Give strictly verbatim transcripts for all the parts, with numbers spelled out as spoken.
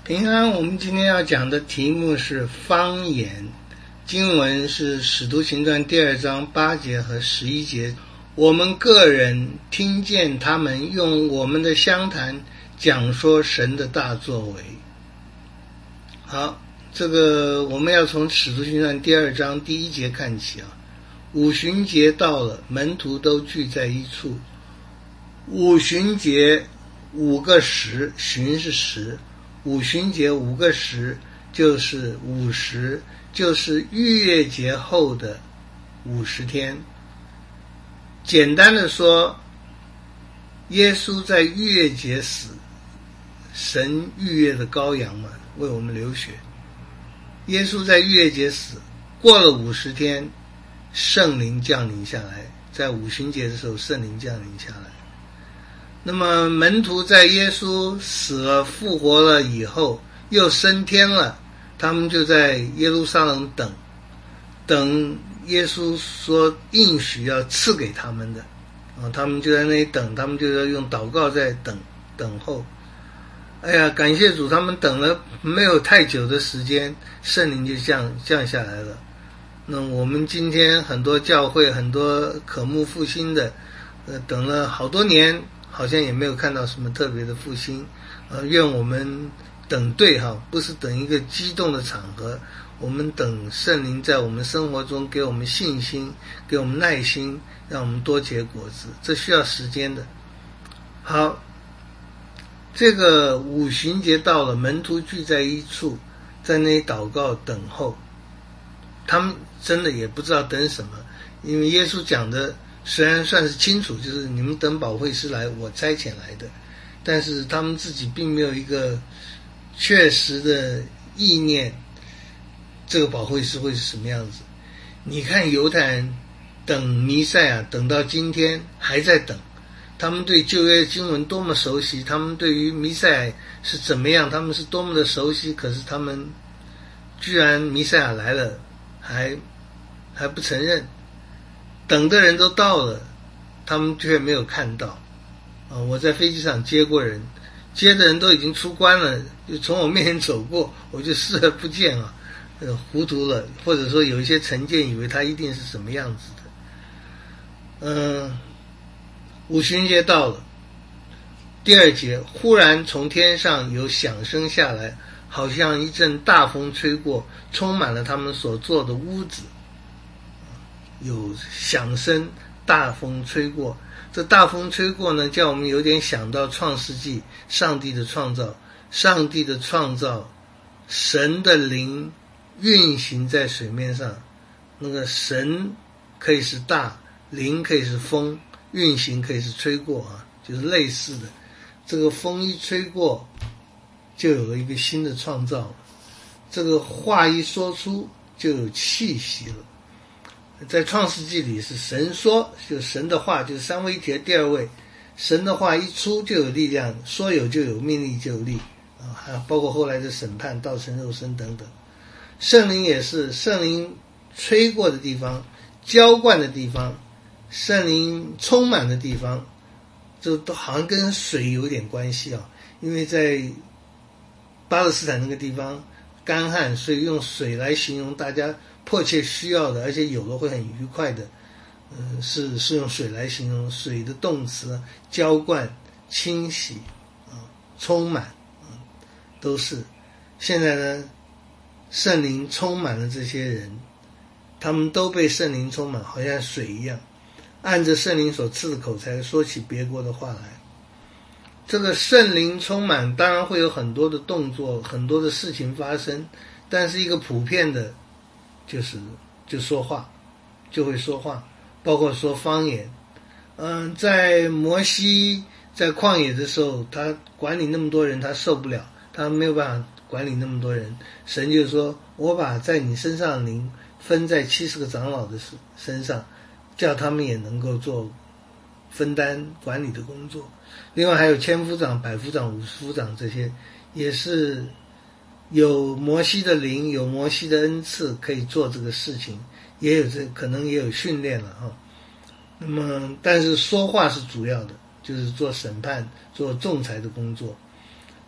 平安，我们今天要讲的题目是方言，经文是使徒行传第二章八节和十一节。我们个人听见他们用我们的乡谈讲说神的大作为。好，这个我们要从使徒行传第二章第一节看起啊。五旬节到了，门徒都聚在一处。五旬节五个十，旬是十，五旬节五个十就是五十，就是逾越节后的五十天。简单的说，耶稣在逾越节死，神逾越的羔羊嘛，为我们流血。耶稣在逾越节死，过了五十天，圣灵降临下来，在五旬节的时候，圣灵降临下来。那么门徒在耶稣死了复活了以后，又升天了，他们就在耶路撒冷等，等耶稣说应许要赐给他们的啊，他们就在那里等，他们就要用祷告在等等候。哎呀，感谢主，他们等了没有太久的时间，圣灵就降降下来了。那我们今天很多教会，很多渴慕复兴的，呃，等了好多年，好像也没有看到什么特别的复兴。呃，愿我们等对哈，不是等一个激动的场合，我们等圣灵在我们生活中给我们信心，给我们耐心，让我们多结果子，这需要时间的。好，这个五旬节到了，门徒聚在一处，在那里祷告等候。他们真的也不知道等什么，因为耶稣讲的虽然算是清楚，就是你们等保惠师来，我差遣来的，但是他们自己并没有一个确实的意念，这个保惠师会是什么样子。你看犹太人等弥赛亚等到今天还在等，他们对旧约经文多么熟悉，他们对于弥赛亚是怎么样，他们是多么的熟悉，可是他们居然弥赛亚来了还还不承认，等的人都到了，他们却没有看到啊！我在飞机上接过人，接的人都已经出关了，就从我面前走过，我就视而不见啊，呃，糊涂了，或者说有一些成见，以为他一定是什么样子的。嗯、呃，五旬节到了，第二节，忽然从天上有响声下来，好像一阵大风吹过，充满了他们所坐的屋子。有响声，大风吹过。这大风吹过呢，叫我们有点想到创世纪，上帝的创造，上帝的创造，神的灵运行在水面上。那个神可以是大，灵可以是风，运行可以是吹过啊，就是类似的。这个风一吹过，就有了一个新的创造，这个话一说出就有气息了。在创世纪里是神说，就神的话，就是三位一体的第二位，神的话一出就有力量，说有就有，命令就有力啊，还有包括后来的审判，道成肉身等等。圣灵也是，圣灵吹过的地方，浇灌的地方，圣灵充满的地方，这都好像跟水有点关系啊，因为在巴勒斯坦那个地方干旱，所以用水来形容大家迫切需要的，而且有了会很愉快的，呃，是是用水来形容。水的动词，浇灌、清洗啊、充满啊，都是。现在呢，圣灵充满了这些人，他们都被圣灵充满，好像水一样，按着圣灵所赐的口才说起别国的话来。这个圣灵充满，当然会有很多的动作，很多的事情发生，但是一个普遍的，就是就说话，就会说话，包括说方言。嗯，在摩西在旷野的时候，他管理那么多人，他受不了，他没有办法管理那么多人。神就说：“我把在你身上的灵分在七十个长老的身上，叫他们也能够做分担管理的工作。”另外还有千夫长、百夫长、五十夫长，这些也是有摩西的灵，有摩西的恩赐，可以做这个事情，也有这可能也有训练了哈。那么，但是说话是主要的，就是做审判、做仲裁的工作。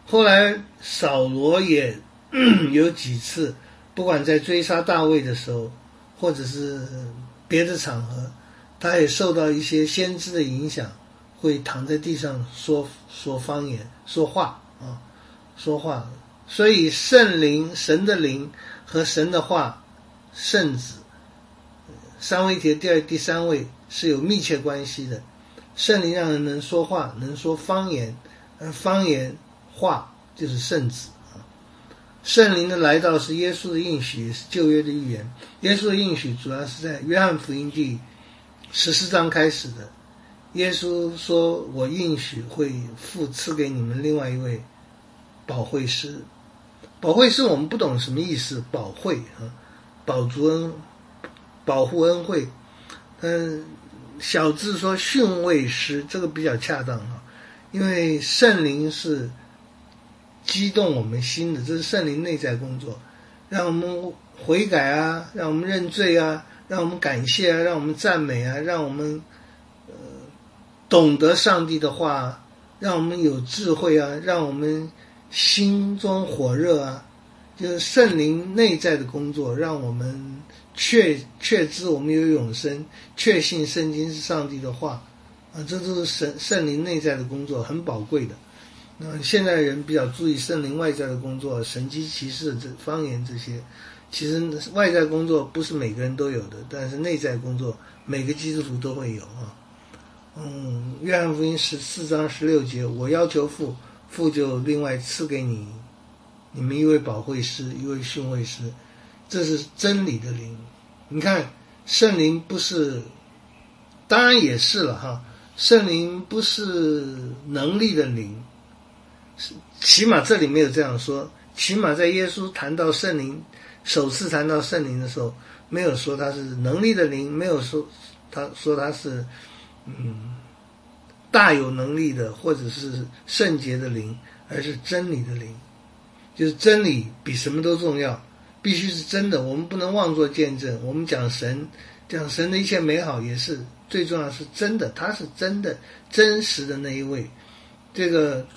后来扫罗也有几次，不管在追杀大卫的时候，或者是别的场合，他也受到一些先知的影响，会躺在地上说说方言，说话啊，说话。所以圣灵、神的灵和神的话、圣子三位一体的第二、第三位是有密切关系的。圣灵让人能说话，能说方言，而方言话就是圣子啊。圣灵的来到是耶稣的应许，也是旧约的预言。耶稣的应许主要是在约翰福音第十四章开始的。耶稣说：“我应许会父赐给你们另外一位保惠师。”保惠师我们不懂什么意思，保惠啊，保足恩，保护恩惠。嗯，小字说训慰师，这个比较恰当啊，因为圣灵是激动我们心的，这是圣灵内在工作，让我们悔改啊，让我们认罪啊，让我们感谢啊，让我们赞美啊，让我们呃懂得上帝的话，让我们有智慧啊，让我们心中火热啊，就是圣灵内在的工作，让我们确确知我们有永生，确信圣经是上帝的话啊，这都是神圣灵内在的工作，很宝贵的。那现在人比较注意圣灵外在的工作，神迹奇事、这方言这些，其实外在工作不是每个人都有的，但是内在工作每个基督徒都会有啊。嗯，约翰福音十四章十六节，我要求父，父就另外赐给你你们一位保惠师，一位训慰师，这是真理的灵。你看圣灵不是，当然也是了哈，圣灵不是能力的灵，起码这里没有这样说，起码在耶稣谈到圣灵，首次谈到圣灵的时候，没有说他是能力的灵，没有说他说他是嗯大有能力的或者是圣洁的灵，而是真理的灵。就是真理比什么都重要，必须是真的，我们不能妄作见证。我们讲神，讲神的一切美好，也是最重要是真的，他是真的真实的那一位。这个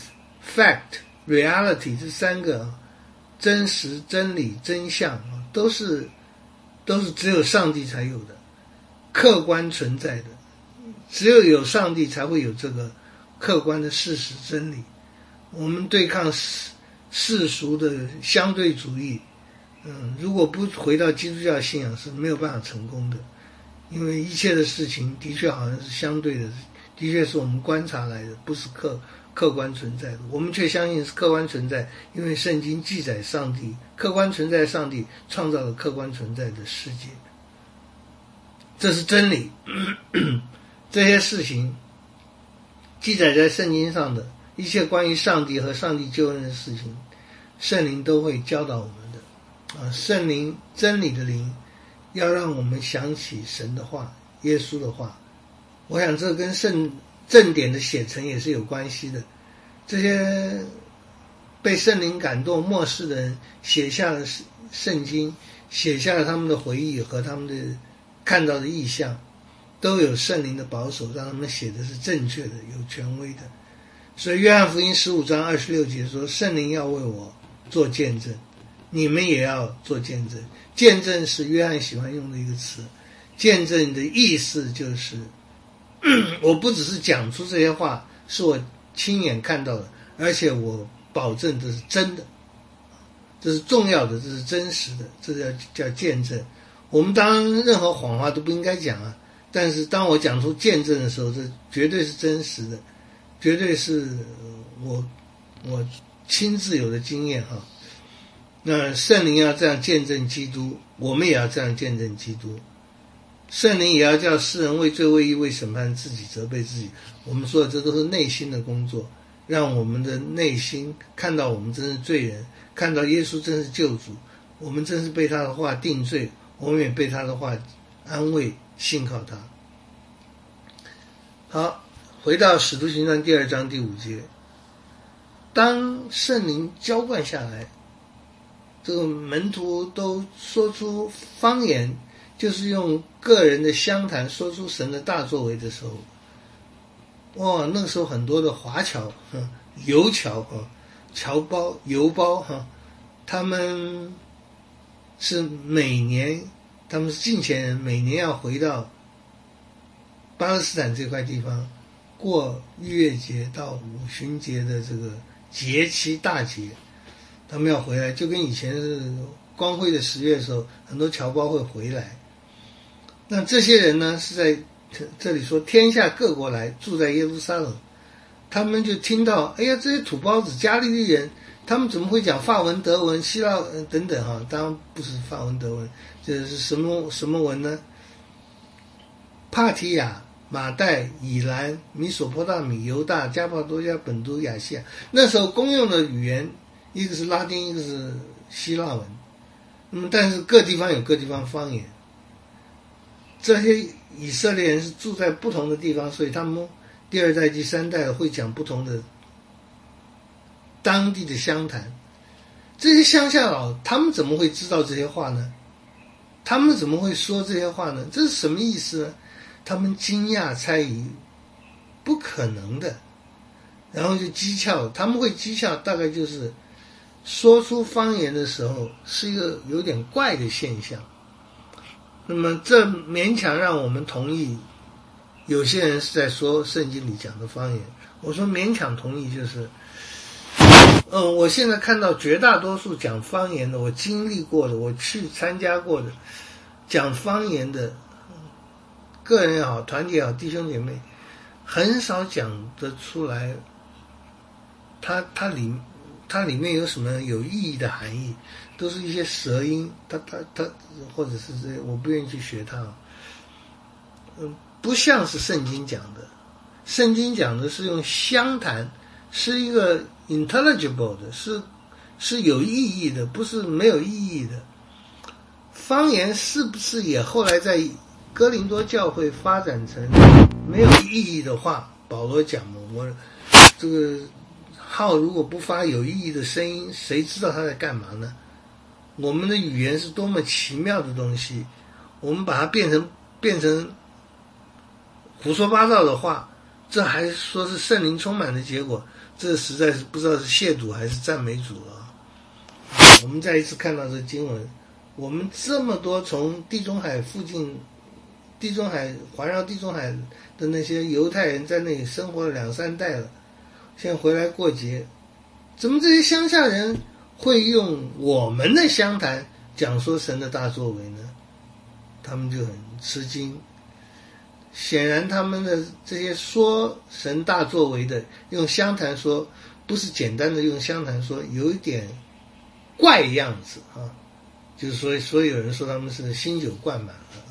truth、fact、reality 这三个真实、真理、真相都是都是只有上帝才有的，客观存在的，只有有上帝才会有这个客观的事实真理。我们对抗世世俗的相对主义，嗯，如果不回到基督教信仰是没有办法成功的，因为一切的事情的确好像是相对的，的确是我们观察来的，不是客客观存在的，我们却相信是客观存在，因为圣经记载上帝客观存在，上帝创造了客观存在的世界，这是真理。这些事情记载在圣经上的一切关于上帝和上帝救恩的事情，圣灵都会教导我们的啊，圣灵真理的灵要让我们想起神的话，耶稣的话。我想这跟圣正典的写成也是有关系的。这些被圣灵感动默示的人写下了圣经，写下了他们的回忆和他们的看到的意象，都有圣灵的保守，让他们写的是正确的，有权威的。所以约翰福音十五章二十六节说，圣灵要为我做见证，你们也要做见证。见证是约翰喜欢用的一个词，见证的意思就是我不只是讲出这些话是我亲眼看到的，而且我保证这是真的，这是重要的，这是真实的，这叫叫见证。我们当然任何谎话都不应该讲啊，但是当我讲出见证的时候，这绝对是真实的，绝对是我我亲自有的经验哈。那圣灵要这样见证基督，我们也要这样见证基督。圣灵也要叫世人为罪、为义、为审判自己，责备自己。我们说的这都是内心的工作，让我们的内心看到我们真是罪人，看到耶稣真是救主，我们真是被他的话定罪，我们也被他的话安慰，信靠他。好，回到使徒行传第二章第五节，当圣灵浇灌下来，这个门徒都说出方言，就是用个人的相谈说出神的大作为的时候，哇，那个时候很多的华侨、油侨啊， 侨胞、邮胞哈，他们是每年，他们是近前人，每年要回到巴勒斯坦这块地方过逾越节到五旬节的这个节期大节，他们要回来，就跟以前是光辉的十月的时候，很多侨胞会回来。那这些人呢，是在这里说天下各国来住在耶路撒冷，他们就听到，哎呀，这些土包子加利利人，他们怎么会讲法文、德文、希腊等等哈？当然不是法文、德文，这是什么什么文呢？帕提亚、马代、以兰、米索波大米、犹大、加帕多加、本都、亚细亚，那时候公用的语言，一个是拉丁，一个是希腊文。那么，但是各地方有各地方方言。这些以色列人是住在不同的地方，所以他们第二代、第三代会讲不同的当地的乡谈。这些乡下佬他们怎么会知道这些话呢？他们怎么会说这些话呢？这是什么意思呢？他们惊讶猜疑，不可能的，然后就讥诮，他们会讥诮，大概就是说出方言的时候是一个有点怪的现象。那么这勉强让我们同意有些人是在说圣经里讲的方言。我说勉强同意就是嗯，我现在看到绝大多数讲方言的，我经历过的，我去参加过的讲方言的个人也好，团体也好，弟兄姐妹很少讲得出来它它里它里面有什么有意义的含义，都是一些舌音，它它它或者是这，我不愿意去学它，嗯，不像是圣经讲的。圣经讲的是用乡谈，是一个 intelligible 的，是是有意义的，不是没有意义的。方言是不是也后来在哥林多教会发展成没有意义的话？保罗讲嘛，我这个号如果不发有意义的声音，谁知道他在干嘛呢？我们的语言是多么奇妙的东西，我们把它变成变成胡说八道的话，这还说是圣灵充满的结果，这实在是不知道是亵渎还是赞美主了。我们再一次看到这经文，我们这么多从地中海附近，地中海环绕地中海的那些犹太人在那里生活了两三代了，现在回来过节，怎么这些乡下人会用我们的乡谈讲说神的大作为呢？他们就很吃惊。显然他们的这些说神大作为的用乡谈说，不是简单的用乡谈说，有一点怪样子啊，就是说所以有人说他们是新酒灌满了啊。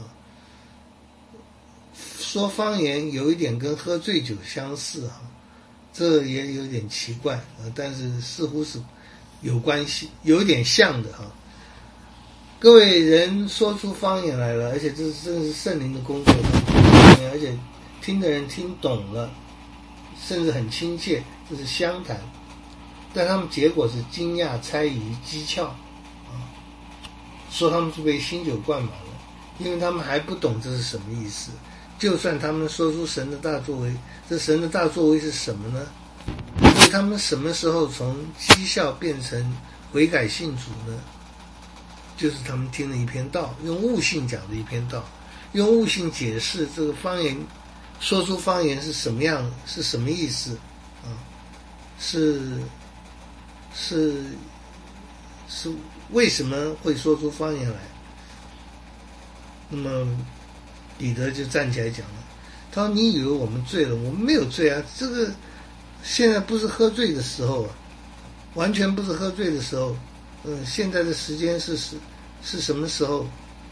说方言有一点跟喝醉酒相似啊，这也有点奇怪啊，但是似乎是有关系，有点像的哈。各位人说出方言来了，而且这是真是圣灵的工作，而且听的人听懂了，甚至很亲切，这是相谈。但他们结果是惊讶、猜疑、讥诮啊，说他们是被新酒灌满了，因为他们还不懂这是什么意思。就算他们说出神的大作为，这神的大作为是什么呢？所以他们什么时候从讥笑变成悔改信主呢？就是他们听了一篇道，用悟性讲的一篇道，用悟性解释这个方言，说出方言是什么样，是什么意思啊？是是是为什么会说出方言来？那么彼得就站起来讲了，他说：“你以为我们醉了？我们没有醉啊！这个现在不是喝醉的时候啊，完全不是喝醉的时候。嗯，现在的时间是是是什么时候？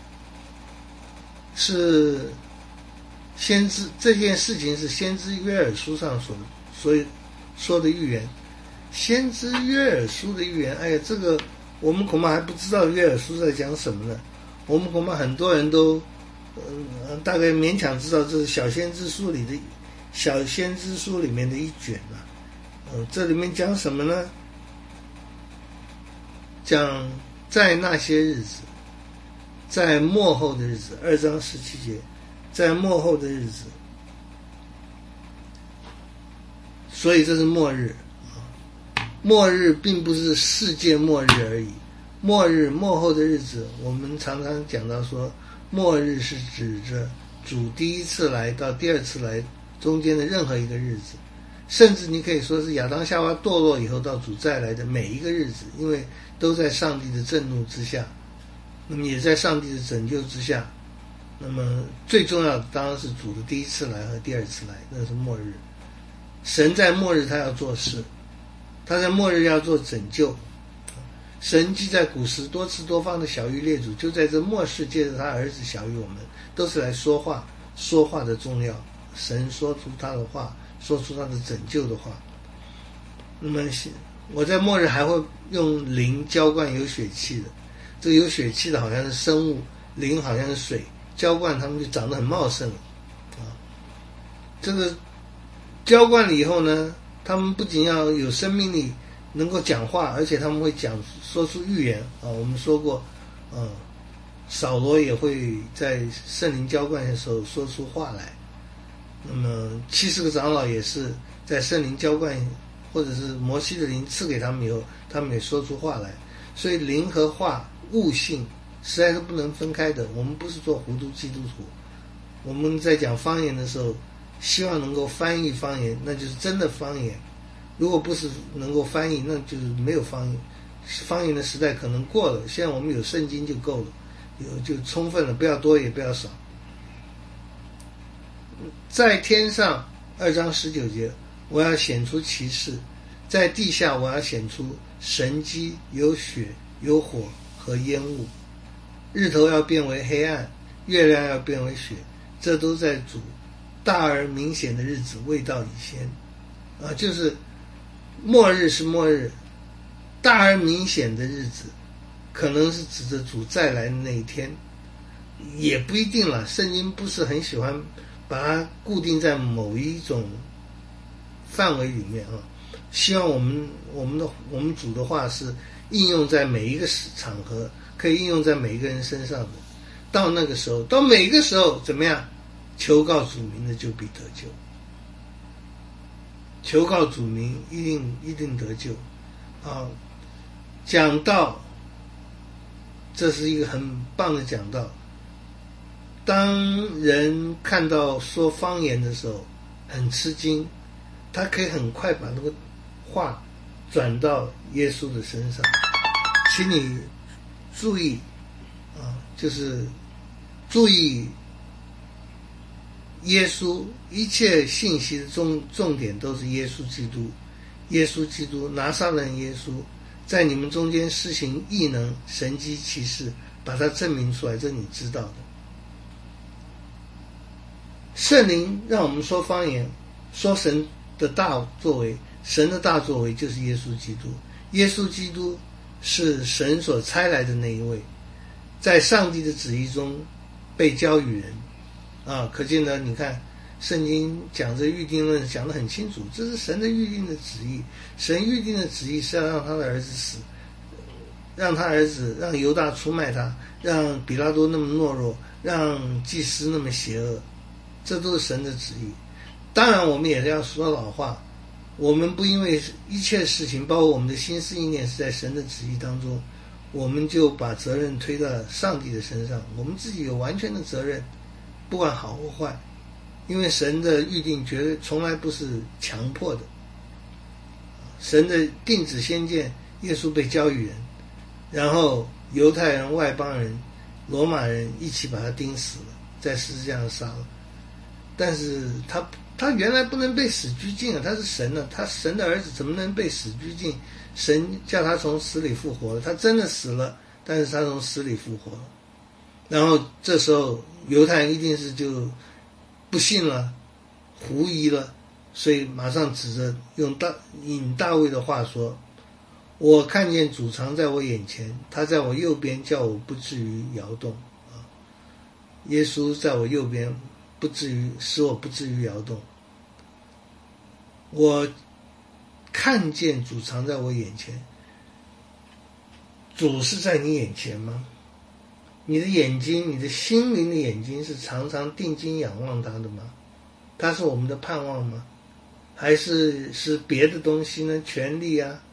是先知这件事情是先知约珥书上所所以说的预言。先知约珥书的预言，哎呀，这个我们恐怕还不知道约珥书在讲什么呢。我们恐怕很多人都。”嗯，大概勉强知道这是小先知书里的小先知书里面的一卷了。嗯，这里面讲什么呢？讲在那些日子，在末后的日子，二章十七节，在末后的日子，所以这是末日啊。 末日并不是世界末日而已，末日末后的日子，我们常常讲到说，末日是指着主第一次来到第二次来中间的任何一个日子，甚至你可以说是亚当夏娃堕落以后到主再来的每一个日子，因为都在上帝的震怒之下，那么也在上帝的拯救之下。那么最重要的当然是主的第一次来和第二次来，那是末日。神在末日他要做事，他在末日要做拯救。神既在古时多次多方的晓谕列祖，就在这末世借着他儿子晓谕我们，都是来说话，说话的重要。神说出他的话，说出他的拯救的话。那么我在末日还会用灵浇灌有血气的，这个有血气的好像是生物，灵好像是水，浇灌他们就长得很茂盛了啊。这个浇灌了以后呢，他们不仅要有生命力，能够讲话，而且他们会讲说出预言啊。我们说过，啊，扫罗也会在圣灵浇灌的时候说出话来。那么七十个长老也是在圣灵浇灌或者是摩西的灵赐给他们以后，他们也说出话来。所以灵和话悟性实在是不能分开的。我们不是做糊涂基督徒，我们在讲方言的时候希望能够翻译方言，那就是真的方言。如果不是能够翻译，那就是没有方言。方言的时代可能过了，现在我们有圣经就够了，有就充分了，不要多也不要少。在天上二章十九节，我要显出奇事；在地下我要显出神迹，有血有火和烟雾。日头要变为黑暗，月亮要变为血，这都在主大而明显的日子未到以前啊，就是末日是末日，大而明显的日子可能是指着主再来的那一天，也不一定了。圣经不是很喜欢把它固定在某一种范围里面啊，希望我们我们的我们主的话是应用在每一个场合，可以应用在每一个人身上的。到那个时候，到每个时候怎么样？求告主名的就必得救，求告主名一定一定得救啊！讲道，这是一个很棒的讲道。当人看到说方言的时候很吃惊，他可以很快把那个话转到耶稣的身上。请你注意啊，就是注意耶稣，一切信息的重重点都是耶稣基督。耶稣基督，拿撒勒人耶稣在你们中间施行异能神迹奇事，把它证明出来，这你知道的。圣灵让我们说方言，说神的大作为，神的大作为就是耶稣基督。耶稣基督是神所差来的那一位，在上帝的旨意中被交与人啊，可见呢，你看圣经讲这预定论讲得很清楚，这是神的预定的旨意。神预定的旨意是要让他的儿子死，让他儿子让犹大出卖他，让比拉多那么懦弱，让祭司那么邪恶，这都是神的旨意。当然我们也是要说老话，我们不因为一切事情包括我们的心思意念是在神的旨意当中，我们就把责任推到上帝的身上。我们自己有完全的责任，不管好或坏，因为神的预定绝对从来不是强迫的。神的定旨先见耶稣被交与人，然后犹太人、外邦人、罗马人一起把他钉死了，在十字架上杀了。但是他他原来不能被死拘禁啊，他是神啊，他神的儿子怎么能被死拘禁？神叫他从死里复活了，他真的死了，但是他从死里复活了。然后这时候犹太人一定是就不信了，狐疑了，所以马上指着用大引大卫的话说，我看见主常在我眼前，他在我右边，叫我不至于摇动啊。耶稣在我右边，不至于使我不至于摇动。我看见主常在我眼前，主是在你眼前吗？你的眼睛，你的心灵的眼睛是常常定睛仰望他的吗？他是我们的盼望吗？还是是别的东西呢？权力啊，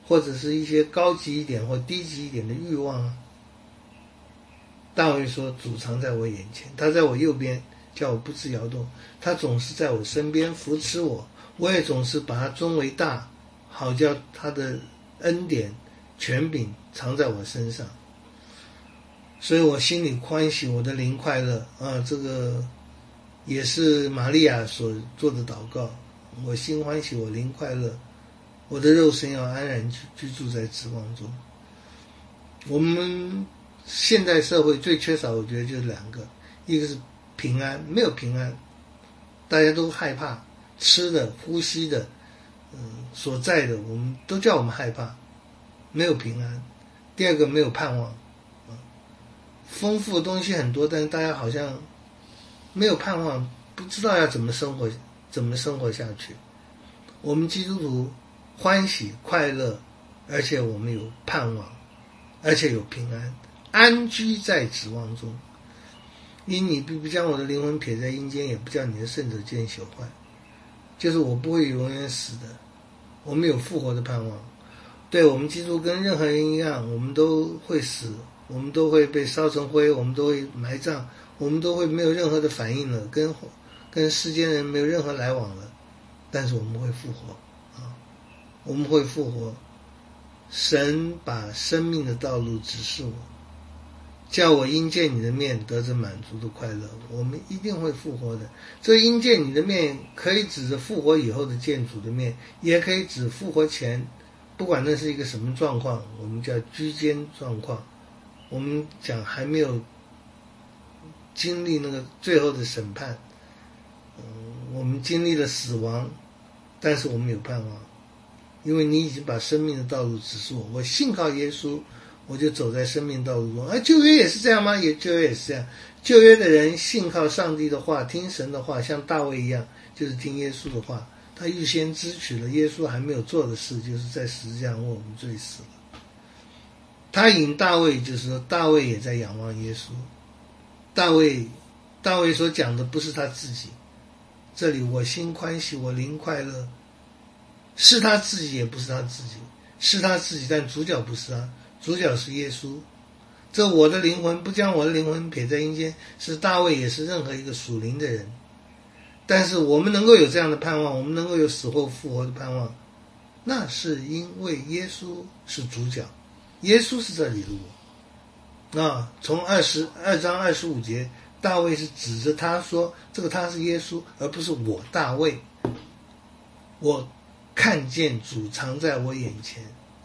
或者是一些高级一点或低级一点的欲望啊。大卫说，主常在我眼前，他在我右边，叫我不致摇动，他总是在我身边扶持我，我也总是把他尊为大，好叫他的恩典权柄常在我身上。所以我心里欢喜，我的灵快乐啊，这个也是玛利亚所做的祷告。我心欢喜，我灵快乐，我的肉身要安然居住在指望中。我们现代社会最缺少，我觉得就是两个，一个是平安，没有平安，大家都害怕，吃的、呼吸的，嗯，所在的，我们都叫我们害怕，没有平安。第二个没有盼望。丰富的东西很多，但是大家好像没有盼望，不知道要怎么生活，怎么生活下去。我们基督徒欢喜快乐，而且我们有盼望，而且有平安，安居在指望中。因你必不将我的灵魂撇在阴间，也不叫你的圣者见朽坏。就是我不会永远死的，我们有复活的盼望。对，我们基督跟任何人一样，我们都会死，我们都会被烧成灰，我们都会埋葬，我们都会没有任何的反应了，跟跟世间人没有任何来往了。但是我们会复活啊，我们会复活。神把生命的道路指示我，叫我因见你的面得着满足的快乐。我们一定会复活的。这因见你的面可以指着复活以后的见主的面，也可以指复活前，不管那是一个什么状况，我们叫居间状况。我们讲还没有经历那个最后的审判，嗯，我们经历了死亡，但是我们有盼望，因为你已经把生命的道路指示我，我信靠耶稣，我就走在生命道路中。而旧约也是这样吗？也旧约也是这样。旧约的人信靠上帝的话，听神的话，像大卫一样，就是听耶稣的话。他预先支取了耶稣还没有做的事，就是在十字架为我们罪死了。他引大卫，就是说大卫也在仰望耶稣。大卫大卫所讲的不是他自己，这里我心欢喜，我灵快乐，是他自己也不是他自己，是他自己，但主角不是他，主角是耶稣。这我的灵魂不将我的灵魂撇在阴间，是大卫，也是任何一个属灵的人。但是我们能够有这样的盼望，我们能够有死后复活的盼望，那是因为耶稣是主角，耶稣是这里的我。啊，从二十二章二十五节，大卫是指着他说，这个他是耶稣，而不是我大卫。我看见主常在我眼前。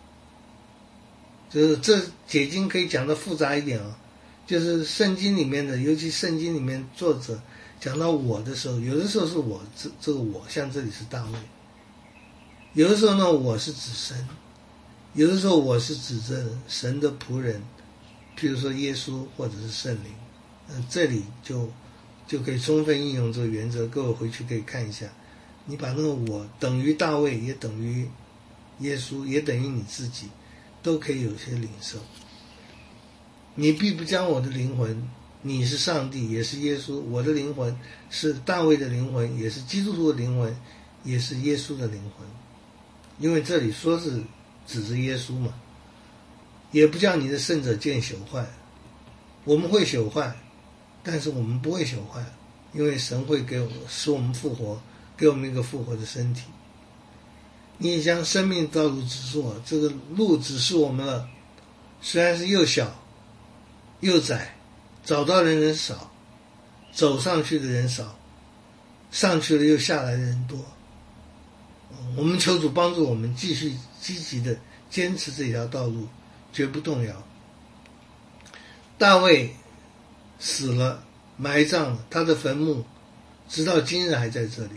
就是这解经可以讲得复杂一点啊，就是圣经里面的，尤其圣经里面作者讲到我的时候，有的时候是我这这个我，像这里是大卫；有的时候呢，我是指神；有的时候我是指着神的仆人，譬如说耶稣或者是圣灵。呃，这里就就可以充分应用这个原则。各位回去可以看一下，你把那个我等于大卫，也等于耶稣，也等于你自己，都可以有些领受。你必不将我的灵魂，你是上帝，也是耶稣，我的灵魂是大卫的灵魂，也是基督徒的灵魂，也是耶稣的灵魂。因为这里说是指着耶稣嘛，也不叫你的圣者见朽坏。我们会朽坏，但是我们不会朽坏，因为神会给我使我们复活，给我们一个复活的身体。你将生命道路指示我，这个路指示我们了，虽然是又小又窄，找到的人少，走上去的人少，上去了又下来的人多。我们求主帮助我们继续积极的坚持这条道路，绝不动摇。大卫死了，埋葬了，他的坟墓直到今日还在这里。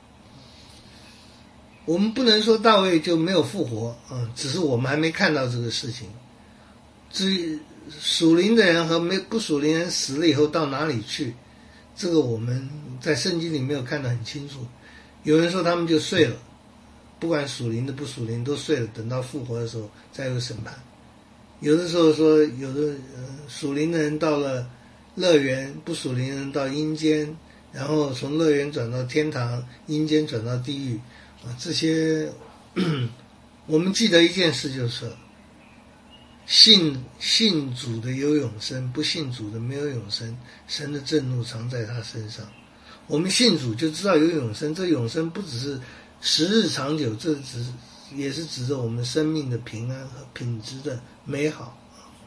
我们不能说大卫就没有复活，嗯，只是我们还没看到这个事情。至于属灵的人和没不属灵人死了以后到哪里去，这个我们在圣经里没有看得很清楚。有人说他们就睡了，不管属灵的不属灵都睡了，等到复活的时候再有审判。有的时候说有的呃属灵的人到了乐园，不属灵的人到阴间，然后从乐园转到天堂，阴间转到地狱啊，这些我们记得一件事，就是信信主的有永生，不信主的没有永生。神的震怒常在他身上。我们信主就知道有永生，这永生不只是时日长久，这只也是指着我们生命的平安和品质的美好。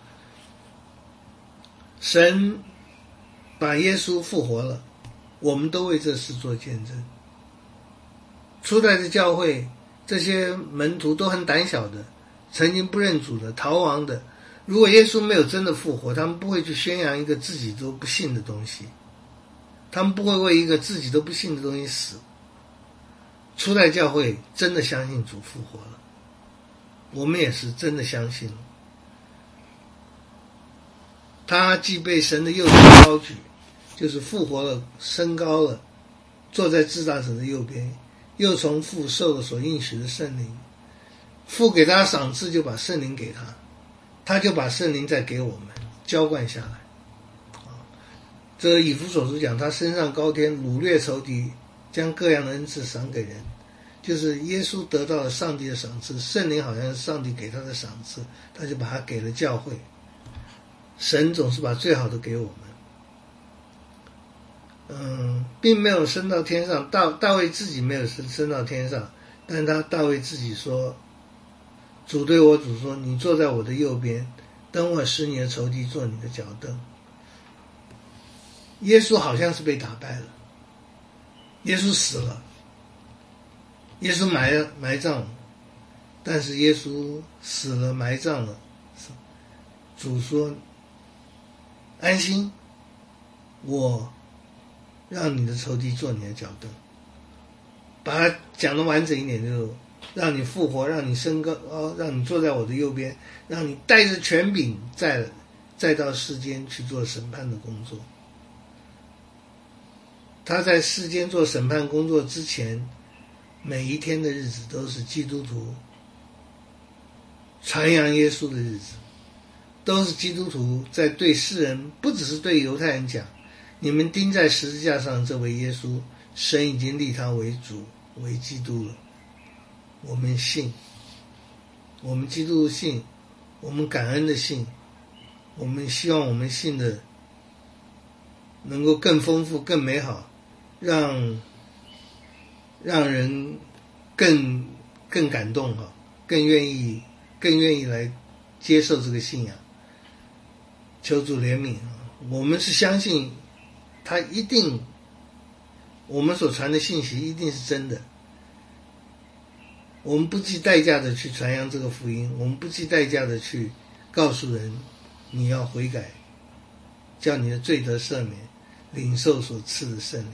神把耶稣复活了，我们都为这事做见证。初代的教会，这些门徒都很胆小的，曾经不认主的，逃亡的。如果耶稣没有真的复活，他们不会去宣扬一个自己都不信的东西，他们不会为一个自己都不信的东西死。初代教会真的相信主复活了，我们也是真的相信了。他既被神的右手高举，就是复活了，升高了，坐在至大者的右边，又从父受了所应许的圣灵，父给他赏赐，就把圣灵给他，他就把圣灵再给我们浇灌下来。这以弗所书讲，他升上高天，掳掠仇敌，将各样的恩赐赏给人，就是耶稣得到了上帝的赏赐，圣灵好像是上帝给他的赏赐，他就把他给了教会。神总是把最好的给我们。嗯，并没有升到天上，大大卫自己没有升升到天上，但他大卫自己说，主对我主说，你坐在我的右边，等我使你的仇敌做你的脚凳。耶稣好像是被打败了，耶稣死了，耶稣埋了埋葬了，但是耶稣死了埋葬了，主说安心，我让你的仇敌做你的脚凳。把它讲得完整一点，就是让你复活，让你升高，让你坐在我的右边，让你带着权柄再再到世间去做审判的工作。他在世间做审判工作之前，每一天的日子都是基督徒传扬耶稣的日子，都是基督徒在对世人，不只是对犹太人讲，你们钉在十字架上这位耶稣，神已经立他为主为基督了。我们信，我们基督信，我们感恩的信，我们希望我们信的能够更丰富更美好，让让人更更感动哈，更愿意更愿意来接受这个信仰。求主怜悯，我们是相信他一定，我们所传的信息一定是真的。我们不计代价的去传扬这个福音，我们不计代价的去告诉人你要悔改，叫你的罪得赦免，领受所赐的圣灵。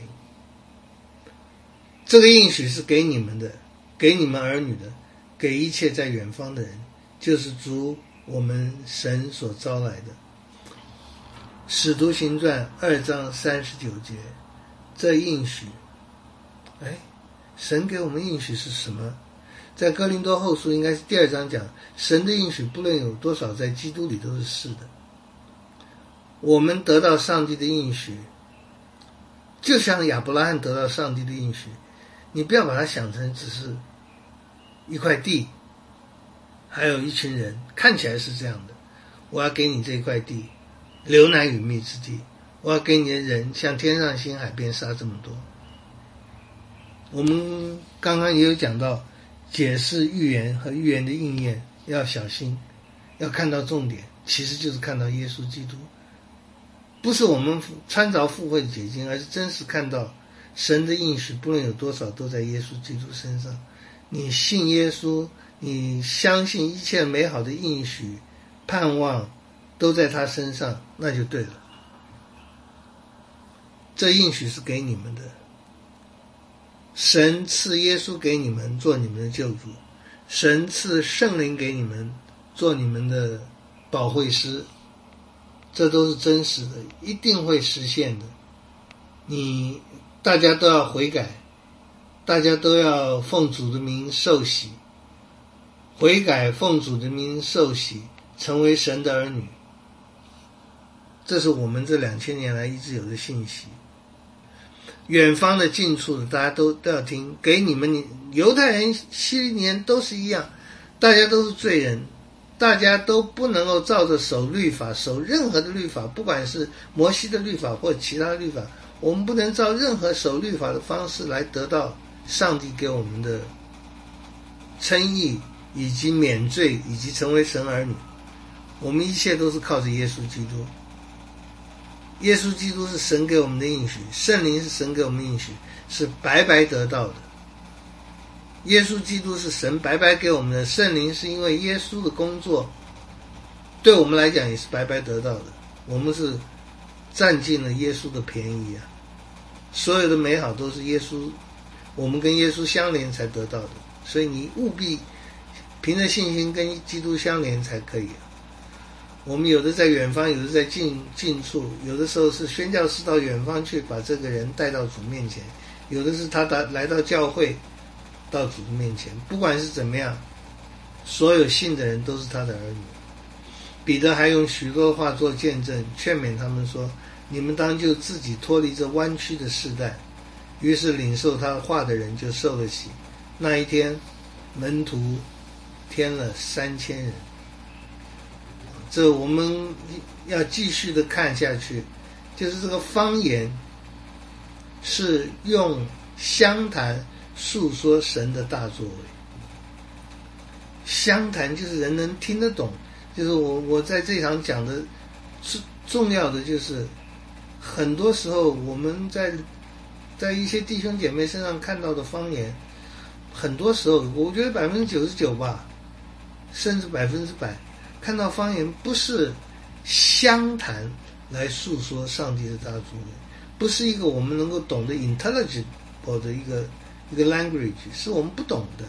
这个应许是给你们的，给你们儿女的，给一切在远方的人，就是主我们神所招来的。使徒行传二章三十九节，这应许，哎，神给我们应许是什么？在哥林多后书应该是第二章讲，神的应许不论有多少，在基督里都是是的。我们得到上帝的应许，就像亚伯拉罕得到上帝的应许，你不要把它想成只是一块地，还有一群人，看起来是这样的。我要给你这块地，流奶与蜜之地，我要给你的人像天上星海边沙这么多。我们刚刚也有讲到，解释预言和预言的应验要小心，要看到重点，其实就是看到耶稣基督，不是我们穿着附会的解经，而是真实看到神的应许不论有多少都在耶稣基督身上。你信耶稣，你相信一切美好的应许盼望都在他身上，那就对了。这应许是给你们的，神赐耶稣给你们做你们的救主，神赐圣灵给你们做你们的保惠师，这都是真实的，一定会实现的。你大家都要悔改，大家都要奉主的名受洗，悔改奉主的名受洗，成为神的儿女。这是我们这两千年来一直有的信息。远方的近处的大家都都要听，给你们犹太人希利尼人都是一样， 大家都是罪人，大家都不能够照着守律法，守任何的律法，不管是摩西的律法或者其他律法，我们不能照任何守律法的方式来得到上帝给我们的称义以及免罪以及成为神儿女。我们一切都是靠着耶稣基督，耶稣基督是神给我们的应许，圣灵是神给我们的应许，是白白得到的。耶稣基督是神白白给我们的，圣灵是因为耶稣的工作对我们来讲也是白白得到的，我们是占尽了耶稣的便宜啊！所有的美好都是耶稣，我们跟耶稣相连才得到的，所以你务必凭着信心跟基督相连才可以啊。我们有的在远方，有的在近近处，有的时候是宣教士到远方去把这个人带到主面前，有的是他来到教会到主的面前。不管是怎么样，所有信的人都是他的儿女。彼得还用许多话做见证，劝勉他们说，你们当就自己脱离这弯曲的世代。于是领受他的话的人就受了洗。那一天门徒添了三千人。这我们要继续的看下去，就是这个方言是用相谈述说神的大作为。相谈就是人能听得懂，就是我我在这场讲的是重要的，就是很多时候我们在在一些弟兄姐妹身上看到的方言，很多时候我觉得百分之九十九吧，甚至百分之百，看到方言不是相谈来诉说上帝的大作为，不是一个我们能够懂得 intelligible 的一个一个 language， 是我们不懂的。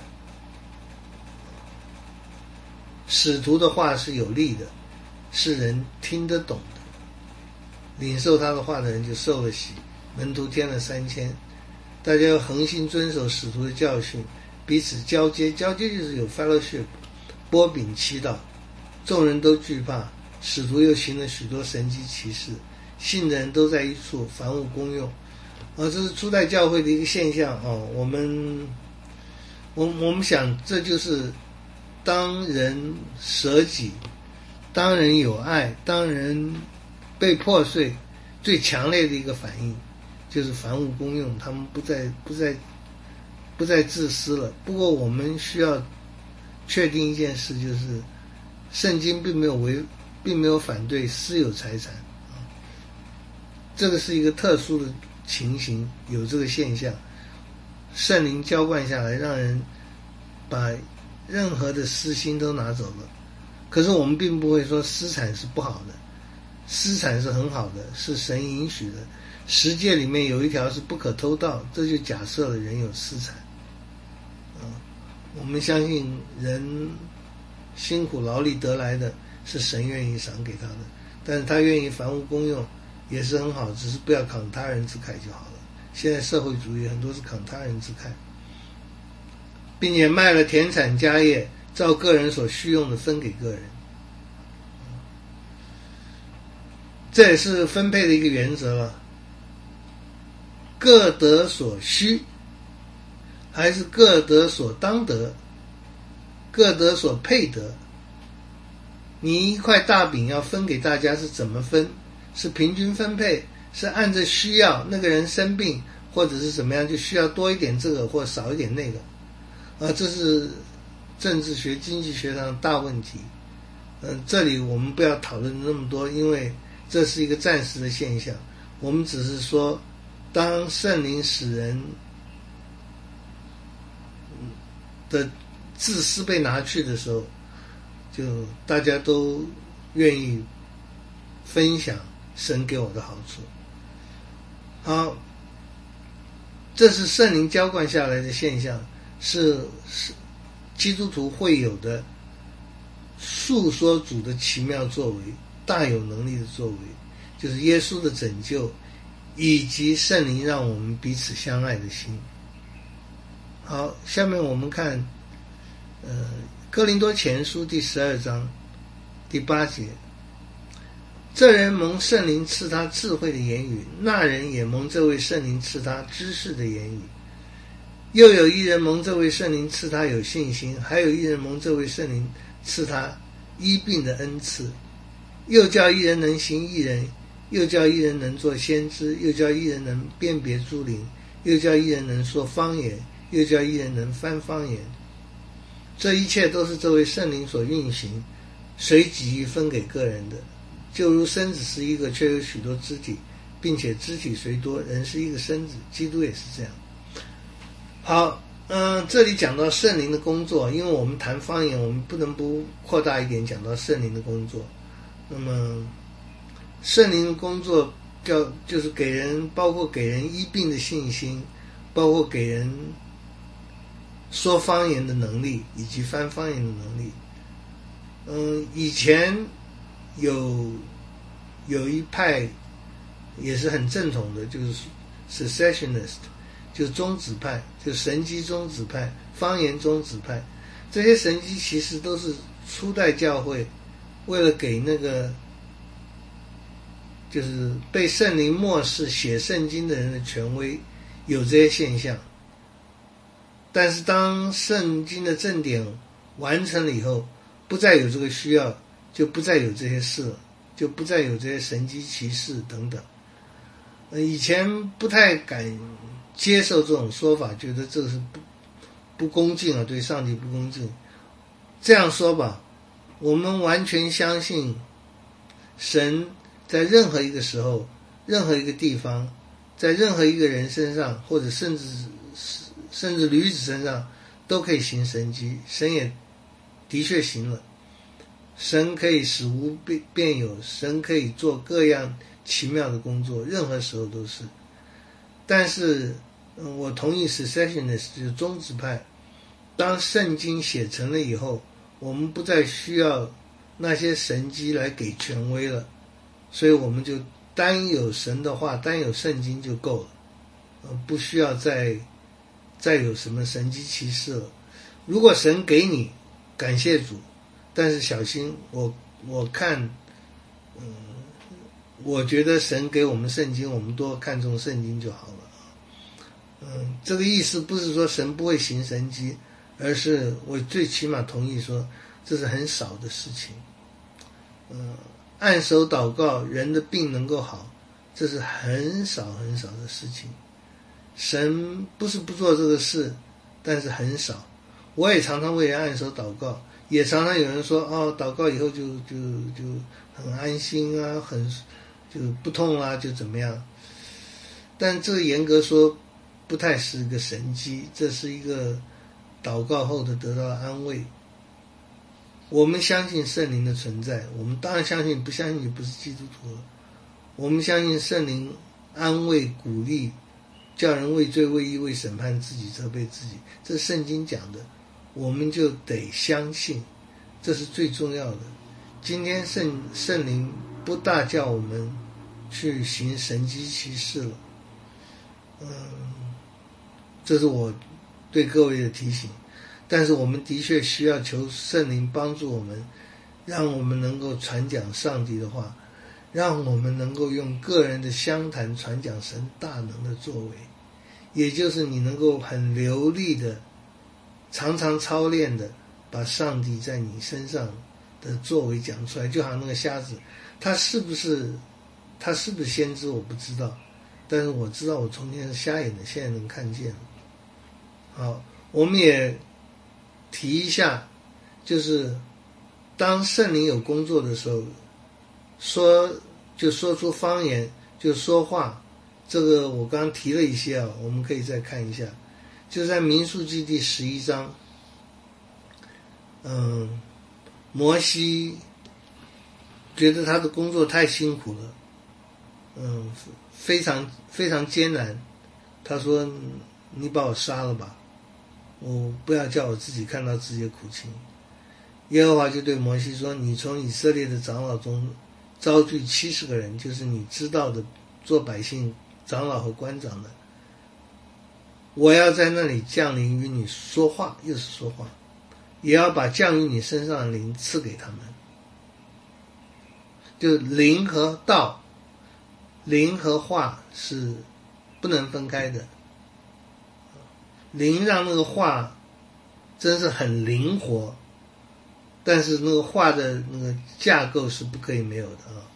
使徒的话是有力的，是人听得懂的，领受他的话的人就受了洗，门徒添了三千。大家要恒心遵守使徒的教训，彼此交接，交接就是有 fellowship， 擘饼祈祷，众人都惧怕，使徒又行了许多神迹奇事，信的人都在一处，凡物公用。啊，这是初代教会的一个现象啊。我们，我我们想，这就是当人舍己，当人有爱，当人被破碎，最强烈的一个反应，就是凡物公用，他们不再不再不再自私了。不过我们需要确定一件事，就是圣经并没有违，并没有反对私有财产啊，这个是一个特殊的情形，有这个现象，圣灵浇灌下来，让人把任何的私心都拿走了。可是我们并不会说私产是不好的，私产是很好的，是神允许的。十诫里面有一条是不可偷盗，这就假设了人有私产。啊，我们相信人辛苦劳力得来的是神愿意赏给他的，但是他愿意凡物公用也是很好，只是不要慷他人之慨就好了。现在社会主义很多是慷他人之慨，并且卖了田产家业，照个人所需用的分给个人。这也是分配的一个原则了，各得所需，还是各得所当得，各得所配得。你一块大饼要分给大家是怎么分？是平均分配，是按着需要，那个人生病或者是怎么样就需要多一点这个或少一点那个啊，这是政治学经济学上的大问题。嗯、呃，这里我们不要讨论那么多，因为这是一个暂时的现象。我们只是说，当圣灵使人的自私被拿去的时候，就大家都愿意分享神给我的好处。好，这是圣灵浇灌下来的现象，是是基督徒会有的述说主的奇妙作为，大有能力的作为，就是耶稣的拯救以及圣灵让我们彼此相爱的心。好，下面我们看呃哥林多前书第十二章第八节，这人蒙圣灵赐他智慧的言语，那人也蒙这位圣灵赐他知识的言语。 又有一人蒙这位圣灵赐他有信心，还有一人蒙这位圣灵赐他医病的恩赐，又叫一人能行义人，又叫一人能做先知，又叫一人能辨别诸灵，又叫一人能说方言，又叫一人能翻方言。这一切都是这位圣灵所运行，随己意分给个人的。就如身子是一个，却有许多肢体，并且肢体虽多，人是一个身子，基督也是这样。好，嗯，这里讲到圣灵的工作，因为我们谈方言，我们不能不扩大一点讲到圣灵的工作。那么，圣灵的工作叫就是给人，包括给人医病的信心，包括给人说方言的能力，以及翻方言的能力。嗯，以前有有一派也是很正统的，就是 cessationist。就是宗旨派，就是神迹宗旨派、方言宗旨派，这些神迹其实都是初代教会为了给那个就是被圣灵默示写圣经的人的权威，有这些现象。但是当圣经的正典完成了以后，不再有这个需要，就不再有这些事了，就不再有这些神迹奇事等等。呃，以前不太敢接受这种说法，觉得这是不不恭敬啊，对上帝不恭敬。这样说吧，我们完全相信神在任何一个时候、任何一个地方、在任何一个人身上，或者甚至甚至驴子身上，都可以行神迹。神也的确行了，神可以使无变有，神可以做各样奇妙的工作，任何时候都是。但是我同意 cessationist 就是宗旨派，当圣经写成了以后，我们不再需要那些神迹来给权威了，所以我们就单有神的话，单有圣经就够了，呃，不需要再再有什么神迹奇事了。如果神给你，感谢主，但是小心，我我看，嗯，我觉得神给我们圣经，我们多看重圣经就好了。嗯，这个意思不是说神不会行神迹，而是我最起码同意说这是很少的事情。嗯，按手祷告人的病能够好，这是很少很少的事情。神不是不做这个事，但是很少。我也常常为人按手祷告，也常常有人说哦，祷告以后就就就很安心啊，很就不痛啊，就怎么样。但这个严格说不太是个神迹，这是一个祷告后的得到的安慰。我们相信圣灵的存在，我们当然相信，不相信就不是基督徒了。我们相信圣灵安慰鼓励，叫人为罪为义为审判自己责备自己，这是圣经讲的，我们就得相信，这是最重要的。今天圣圣灵不大叫我们去行神迹奇事了，嗯，这是我对各位的提醒。但是我们的确需要求圣灵帮助我们，让我们能够传讲上帝的话，让我们能够用个人的相谈传讲神大能的作为，也就是你能够很流利的常常操练的把上帝在你身上的作为讲出来。就好像那个瞎子，他是不是他是不是先知我不知道，但是我知道我从前是瞎眼的，现在能看见了。好，我们也提一下，就是当圣灵有工作的时候，说就说出方言，就说话，这个我刚刚提了一些啊，我们可以再看一下，就是在民数记第十一章，嗯，摩西觉得他的工作太辛苦了，嗯，非常非常艰难，他说你把我杀了吧，我不要叫我自己看到自己的苦情。耶和华就对摩西说，你从以色列的长老中招聚七十个人，就是你知道的做百姓长老和官长的，我要在那里降临与你说话，又是说话，也要把降于你身上的灵赐给他们。就灵和道，灵和话是不能分开的。 灵让那个话真是很灵活，但是那个话的那个架构是不可以没有的啊。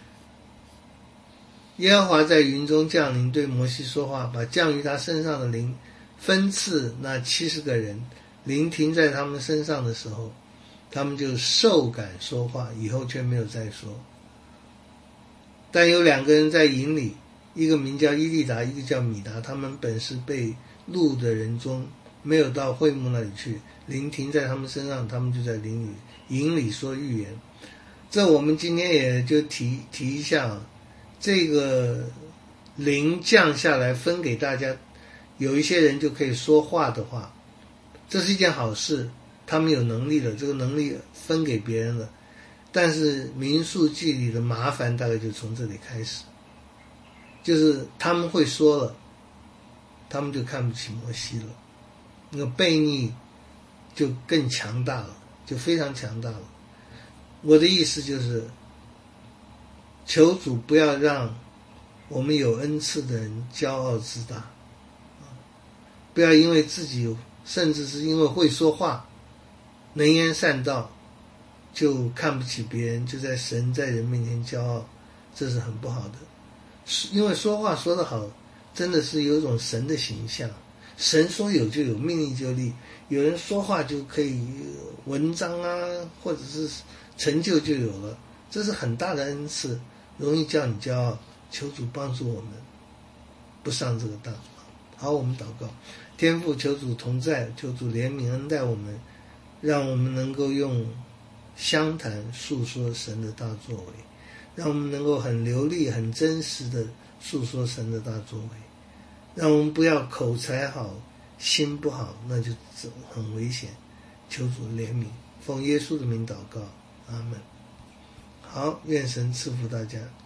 耶和华在云中降临，对摩西说话，把降于他身上的灵分赐那七十个人，灵停在他们身上的时候，他们就受感说话，以后却没有再说。但有两个人在营里，一个名叫伊利达，一个叫米达，他们本是被录的人中，没有到会幕那里去，灵停在他们身上，他们就在灵里营里说预言。这我们今天也就提提一下啊，这个灵降下来分给大家，有一些人就可以说话的话，这是一件好事，他们有能力了，这个能力分给别人了。但是民数记里的麻烦大概就从这里开始，就是他们会说了，他们就看不起摩西了，那个悖逆就更强大了，就非常强大了。我的意思就是，求主不要让我们有恩赐的人骄傲自大，不要因为自己甚至是因为会说话能言善道就看不起别人，就在神在人面前骄傲，这是很不好的。因为说话说得好，真的是有一种神的形象，神说有就有，命令就立。有人说话就可以文章啊，或者是成就就有了，这是很大的恩赐，容易叫你骄傲。求主帮助我们不上这个当。好，我们祷告。天父，求主同在，求主怜悯恩待我们，让我们能够用相谈诉说神的大作为，让我们能够很流利很真实的诉说神的大作为，让我们不要口才好心不好，那就很危险。求主怜悯，奉耶稣的名祷告，阿们。好，愿神赐福大家。